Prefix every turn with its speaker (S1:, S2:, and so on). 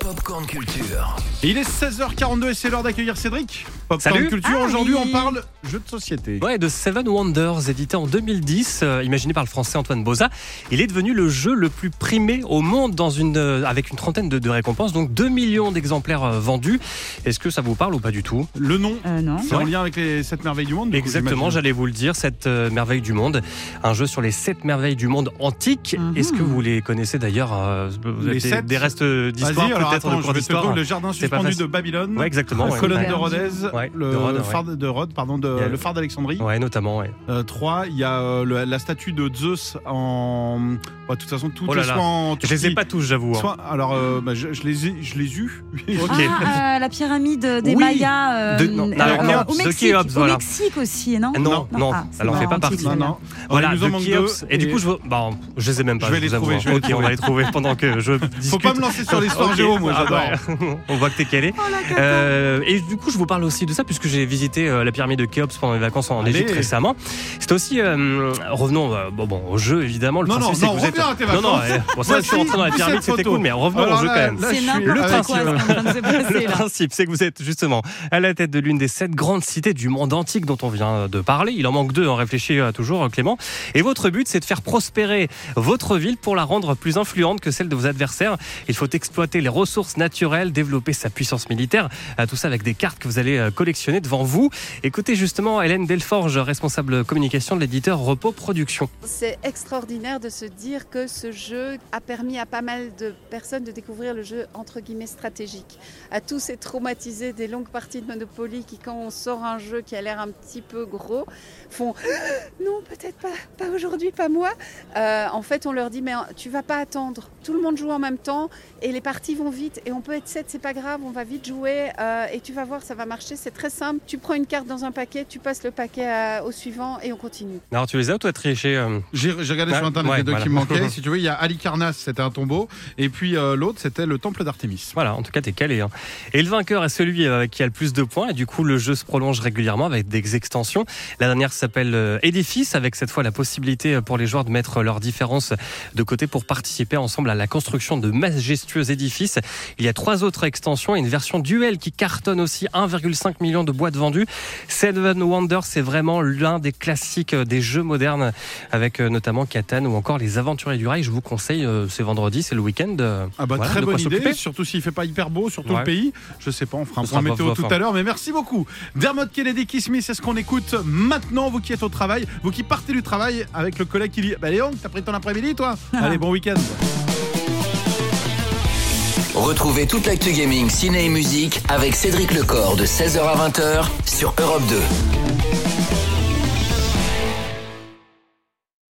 S1: Popcorn Culture.
S2: Et il est 16h42 et c'est l'heure d'accueillir Cédric. Popcorn
S3: Salut.
S2: Culture, aujourd'hui on parle jeux de société.
S3: Ouais, de Seven Wonders, édité en 2010, imaginé par le français Antoine Boza. Il est devenu le jeu le plus primé au monde avec une trentaine de récompenses, donc 2 millions d'exemplaires vendus. Est-ce que ça vous parle ou pas du tout ?
S2: Le nom,
S4: Non.
S2: c'est en lien avec les 7 merveilles du monde.
S3: Exactement, j'allais vous le dire, 7 merveilles du monde. Un jeu sur les 7 merveilles du monde antiques. Est-ce que vous les connaissez d'ailleurs
S2: Les 7
S3: des restes d'histoire
S2: Vas-y, alors
S3: peut-être
S2: attends,
S3: de
S2: je
S3: cours
S2: vais te
S3: d'histoire.
S2: dire le jardin
S3: C'est pas
S2: suspendu
S3: facile.
S2: de Babylone.
S3: Ouais, exactement.
S2: La
S3: ouais.
S2: colonne
S3: Ouais.
S2: de Rhodes,
S3: Ouais,
S2: le
S3: de Rhodes,
S2: phare de Rhodes, le phare d'Alexandrie.
S3: Ouais, notamment, ouais.
S2: 3, il y a la statue de Zeus en... de toute façon, tout
S3: Oh là
S2: est
S3: là.
S2: soit en
S3: Je les ai
S2: Turquie,
S3: pas tous, j'avoue.
S2: soit... Alors, je les ai eus.
S3: Ok.
S4: La pyramide des
S2: Oui.
S4: Mayas
S3: de
S4: au Mexique,
S3: Khéops, voilà.
S4: au Mexique aussi, non
S3: Non,
S4: c'est
S3: elle en
S4: pas
S3: fait pas
S4: antique,
S3: partie.
S2: Non,
S4: celle-là.
S2: non.
S3: Voilà,
S2: il nous en
S3: de
S2: manque
S3: Khéops.
S2: 2.
S3: Et du coup, je les ai même pas.
S2: Je vais les
S3: vous avoue.
S2: trouver, je vais les
S3: Ok, on va les trouver pendant que je discute.
S2: Faut pas me lancer sur l'histoire
S3: Ok.
S2: géo, moi
S3: Ah
S2: j'adore.
S3: ouais. On voit que t'es calé. Et du coup, je vous parle aussi de ça puisque j'ai visité la pyramide de Khéops pendant mes vacances en
S2: Allez.
S3: Égypte récemment. C'était aussi revenons au jeu évidemment. Le
S2: Non,
S3: principe,
S2: non,
S3: c'est
S2: non,
S3: que vous êtes.
S2: reviens à tes
S3: Non, non.
S2: vacances.
S3: Bon, ça, je suis rentré dans la pyramide, c'était cool, mais revenons au jeu quand même.
S4: C'est n'importe quoi ce qui est en train de se passer
S3: Le
S4: là.
S3: principe, c'est que vous êtes justement à la tête de l'une des 7 grandes cités du monde antique dont on vient de parler. Il en manque 2, en réfléchit toujours, Clément. Et votre but, c'est de faire prospérer votre ville pour la rendre plus influente que celle de vos adversaires. Il faut exploiter les ressources naturelles, développer sa puissance militaire. Tout ça avec des cartes que vous allez collectionner devant vous. Écoutez justement Hélène Delforge, responsable communication de l'éditeur Repos Productions.
S5: C'est extraordinaire de se dire que ce jeu a permis à pas mal de personnes de découvrir le jeu entre guillemets stratégique. À tous ces traumatisés des longues parties de Monopoly qui, quand on sort un jeu qui a l'air un petit peu gros, font non, peut-être pas aujourd'hui, pas moi. En fait, on leur dit mais tu vas pas attendre. Tout le monde joue en même temps et les parties vont vite et on peut être 7, c'est pas grave, on va vite jouer et tu vas voir, ça va marcher. C'est très simple. Tu prends une carte dans un paquet, tu passes le paquet au suivant et on continue.
S3: Alors tu les as ou toi triché
S2: J'ai regardé sur internet les deux qui me manquaient. Si tu veux, il y a Halicarnasse, c'était un tombeau, et puis l'autre, c'était le temple d'Artémis.
S3: Voilà, en tout cas, t'es calé. Hein. Et le vainqueur est celui qui a le plus de points. Et du coup, le jeu se prolonge régulièrement avec des extensions. La dernière s'appelle Édifice, avec cette fois la possibilité pour les joueurs de mettre leurs différences de côté pour participer ensemble à la construction de majestueux édifices. Il y a 3 autres extensions et une version duel qui cartonne aussi, 1,5 million de boîtes vendues. Seven Wonders, c'est vraiment l'un des classiques des jeux modernes, avec notamment Catan ou encore les Aventuriers du Rail. Je vous conseille, c'est vendredi, c'est le week-end.
S2: Très
S3: de quoi
S2: bonne idée,
S3: s'occuper.
S2: surtout s'il fait pas hyper beau sur tout
S3: Ouais.
S2: le pays. Je sais pas, on fera un
S3: Ce
S2: point
S3: sera
S2: météo
S3: pas
S2: tout
S3: fort.
S2: à l'heure, mais merci beaucoup. Dermot Kennedy Kiss Me, c'est ce qu'on écoute maintenant, vous qui êtes au travail, vous qui partez du travail avec le collègue qui dit Léon, t'as pris ton après-midi toi ? Allez, bon week-end.
S1: Retrouvez toute l'actu gaming, ciné et musique avec Cédric Lecor de 16h à 20h sur Europe 2.